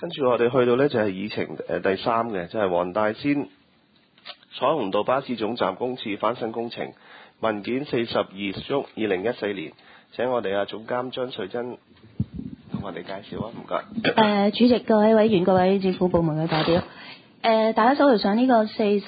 跟住我哋去到呢，就係議程第三嘅，就係黃大仙彩虹道巴士總站公廁翻新工程文件42/2014年，請我哋總監張瑞珍同我哋介紹啊，唔該。 主席、各位委員、各位政府部門嘅代表，大家手頭上呢個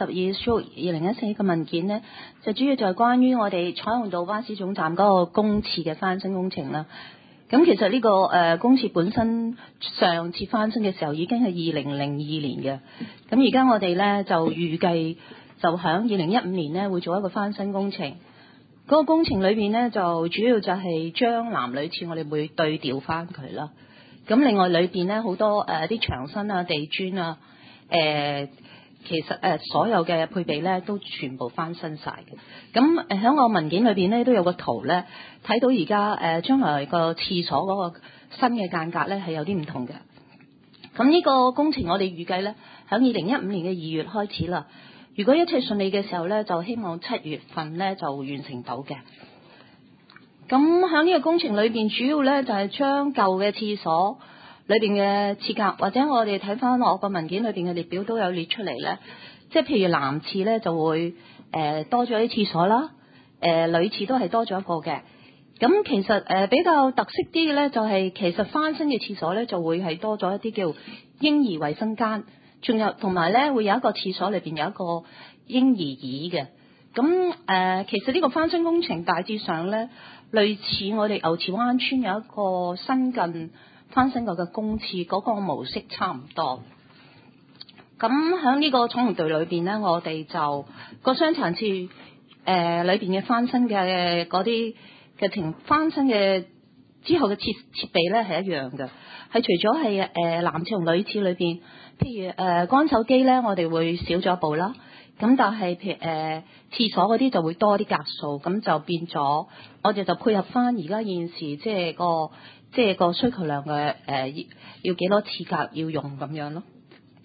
42/2014嘅文件呢，就主要就係關於我哋彩虹道巴士總站嗰個公廁嘅翻新工程啦。咁其實呢個公廁本身上次翻新嘅時候已經係2002年嘅，咁而家我哋呢，就預計就響2015年呢會做一個翻新工程。嗰個工程裏邊呢，就主要就係將男女廁我哋會對調翻佢啦。咁另外裏邊呢，好多啲牆身啊、地磚啊，其實所有嘅配備呢都全部翻新晒嘅。咁喺我文件裏邊呢，都有個圖呢，睇到而家將來個廁所嗰個新嘅間隔呢係有啲唔同嘅。咁呢個工程我哋預計呢，喺2015年嘅2月開始啦。如果一切順利嘅時候呢，就希望7月份呢就完成到嘅。咁喺呢個工程裏邊，主要呢就係將舊嘅廁所裏邊嘅廁格，或者我哋睇翻我個文件裏邊嘅列表都有列出嚟呢。即係譬如男廁呢就會多咗啲廁所啦，女廁都係多咗一個嘅。咁其實比較特色啲嘅呢，就係其實翻新嘅廁所呢就會係多咗一啲叫嬰兒衛生間。仲有同埋咧，會有一個廁所裏邊有一個嬰兒椅嘅。咁其實呢個翻新工程大致上咧，類似我哋牛池灣村有一個新近翻新過嘅公廁嗰個模式差唔多。咁喺呢個彩虹道裏邊咧，我哋就個傷殘廁裏邊嘅翻新嘅嗰啲嘅翻新嘅之後嘅設備咧係一樣嘅，係除咗係男廁同女廁裏邊。譬如乾手機咧，我哋會少咗一部啦。咁但係譬如廁所嗰啲就會多啲格數，咁就變咗我哋就配合翻而家現時即係個需求量嘅要幾多廁格要用咁樣咯。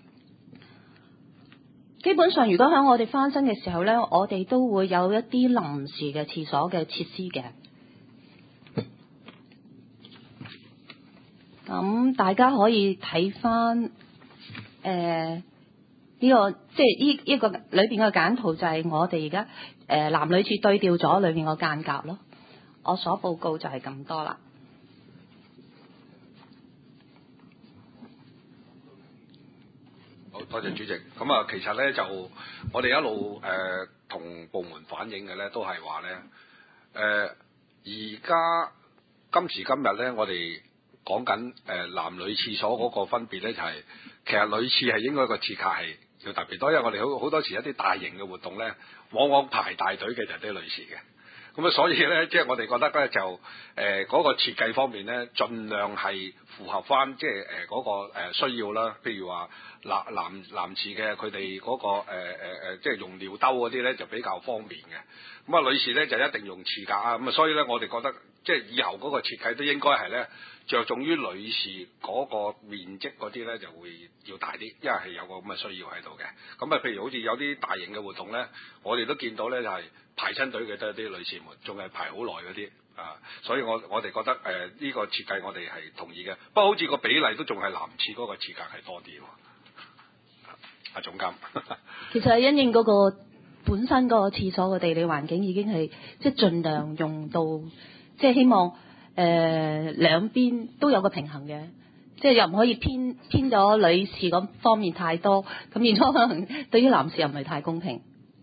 基本上，如果喺我哋翻新嘅時候咧，我哋都會有一啲臨時嘅廁所嘅設施嘅。咁大家可以睇翻。呢個即係呢個裏邊嘅簡圖就係我哋而家男女廁對調咗裏邊個間隔咯。我所報告就係咁多啦。 好多謝主席。咁啊，其實咧就我哋一路同部門反映嘅咧，都係話咧而家今時今日咧，我哋講緊男女廁所嗰個分別咧，就係其實女廁係應該個廁格係要特別多，因為我哋好多時一啲大型嘅活動咧，往往排大隊嘅就係啲女士嘅。咁啊，所以咧，即係我哋覺得咧，就嗰個設計方面咧，盡量係符合翻即係嗰個需要啦。譬如話男廁嘅佢哋嗰個即係用尿兜嗰啲咧，就比較方便嘅。咁啊，女士咧就一定用廁格啊。咁啊，所以咧，我哋覺得即係以後嗰個設計都應該係咧着重於女士嗰個面積嗰啲咧，就會要大啲，因為係有個咁嘅需要喺度嘅。咁啊，譬如好似有啲大型嘅活動咧，我哋都見到咧就係排親隊嘅都係啲女士們，仲係排好耐嗰啲啊。所以我哋覺得呢個設計我哋係同意嘅。不過好似個比例都仲係男廁嗰個設計係多啲喎。阿總監， 其實係因應嗰個本身嗰個廁所嘅地理環境已經係即係盡量用到，即係希望兩邊都有個平衡嘅，即係又唔可以偏咗女士嗰方面太多，咁變咗可能對於男士又唔係太公平。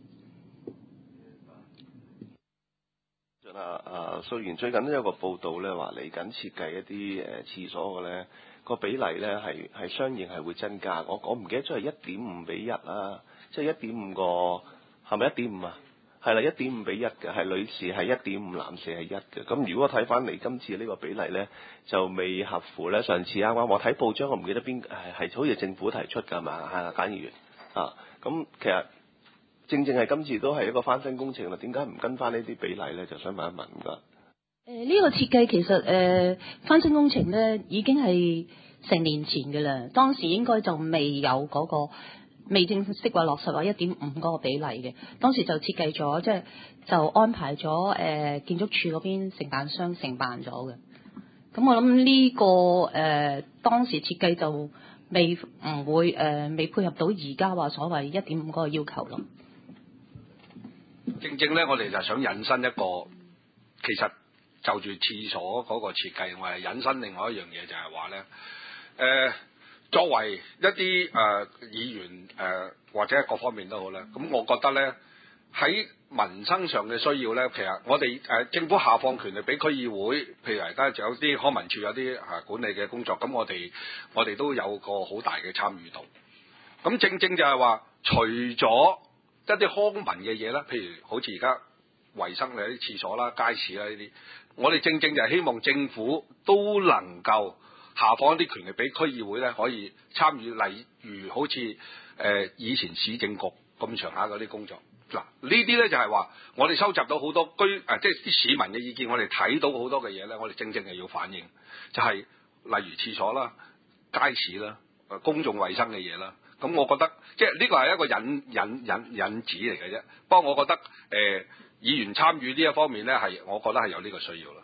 素賢最近都有個報道咧，話嚟緊設計一啲廁所嘅咧個比例咧係相應係會增加。我唔記得咗係1.5:1啦，即係1.5個係咪1.5啊？係啦，1.5:1嘅，係女士係1.5，男士係1嘅。咁如果睇翻嚟今次呢個比例咧，就未合乎咧上次啱啱我睇報章，我唔記得邊係好似政府提出㗎嘛，係簡議員啊。咁其實正係今次都係一個翻新工程啦，點解唔跟翻呢啲比例咧？就想問一問㗎。 呢個設計其實翻新工程咧已經係成年前嘅啦，當時應該就未有嗰個未正式話落實話1.5嗰個比例嘅，當時就設計咗，即係就安排咗建築署嗰邊承辦商承辦咗嘅。咁我諗呢個當時設計就未配合到而家話所謂1.5嗰個要求咯。 正咧，我哋就想引申一個，其實就住廁所嗰個設計，我係引申另外一樣嘢，就係話咧，作為一啲議員或者各方面都好咧，咁我覺得咧喺民生上嘅需要咧，其實我哋政府下放權力俾區議會，譬如而家就有啲康文署有啲管理嘅工作，咁我哋都有個好大嘅參與度。咁正就係話，除咗一啲康文嘅嘢啦，譬如好似而家衞生嘅啲廁所啦、街市啦呢啲，我哋正就係希望政府都能夠下放一啲權力俾區議會咧，可以參與，例如好似以前市政局咁上下嗰啲工作。嗱，呢啲咧就係話，我哋收集到好多即係啲市民嘅意見，我哋睇到好多嘅嘢咧，我哋正係要反映，就係、例如廁所啦、街市啦、公眾衞生嘅嘢啦。咁我覺得即係呢個係一個引子嚟嘅啫。不過我覺得議員參與呢一方面咧，我覺得係有呢個需要啦。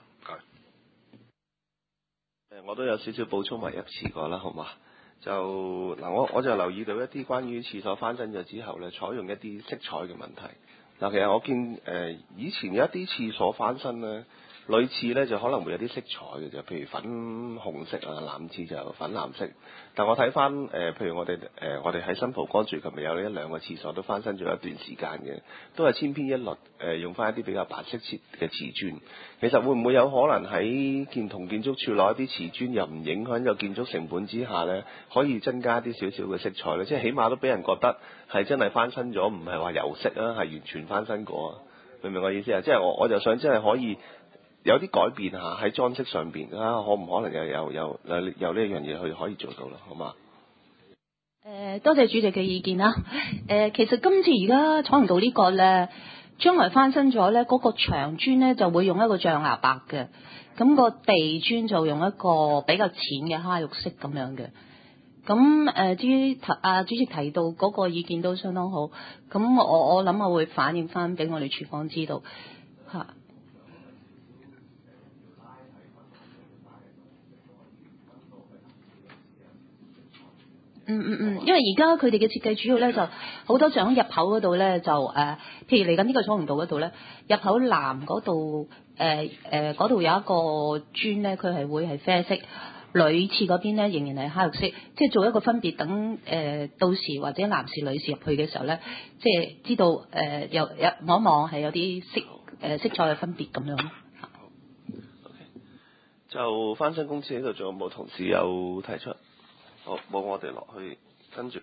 我都有少少補充埋一次過啦，好嘛？就嗱，我就留意到一啲關於廁所翻新咗之後咧，採用一啲色彩嘅問題。嗱，其實我見以前有一啲廁所翻新咧，類似咧就可能會有啲色彩嘅啫，譬如粉紅色啊，男廁就粉藍色。但我睇翻譬如我哋喺新蒲崗最近咪有1-2個廁所都翻新咗一段時間嘅，都係千篇一律用翻一啲比較白色嘅瓷磚。其實會唔會有可能喺同建築署攞一啲瓷磚又唔影響個建築成本之下咧，可以增加啲少少嘅色彩咧？即係起碼都俾人覺得係真係翻新咗，唔係話油色啊，係完全翻新過啊！明唔明我意思啊？即係我就想真係可以有啲改變下喺裝飾上邊啊，可唔可能有呢樣嘢去可以做到啦？好嘛？ 多謝主席嘅意見啦。其實今次而家彩虹道呢個咧，將來翻新咗咧，嗰個牆磚咧就會用一個象牙白嘅，咁個地磚就用一個比較淺嘅蝦肉色咁樣嘅。咁至於主席提到嗰個意見都相當好，咁我諗我會反映翻俾我哋廚房知道嚇。因為而家佢哋嘅設計主要咧就好多就喺入口嗰度咧就譬如嚟緊呢個彩虹道嗰度咧，入口南嗰度嗰度有一個磚咧，佢係會係啡色，女廁嗰邊咧仍然係黑肉色，即係做一個分別，等到時或者男士女士入去嘅時候咧，即係知道有望一望係有啲色彩嘅分別咁樣咯。 就翻新公司呢度仲有冇同事有提出？好，冇我哋落去跟住。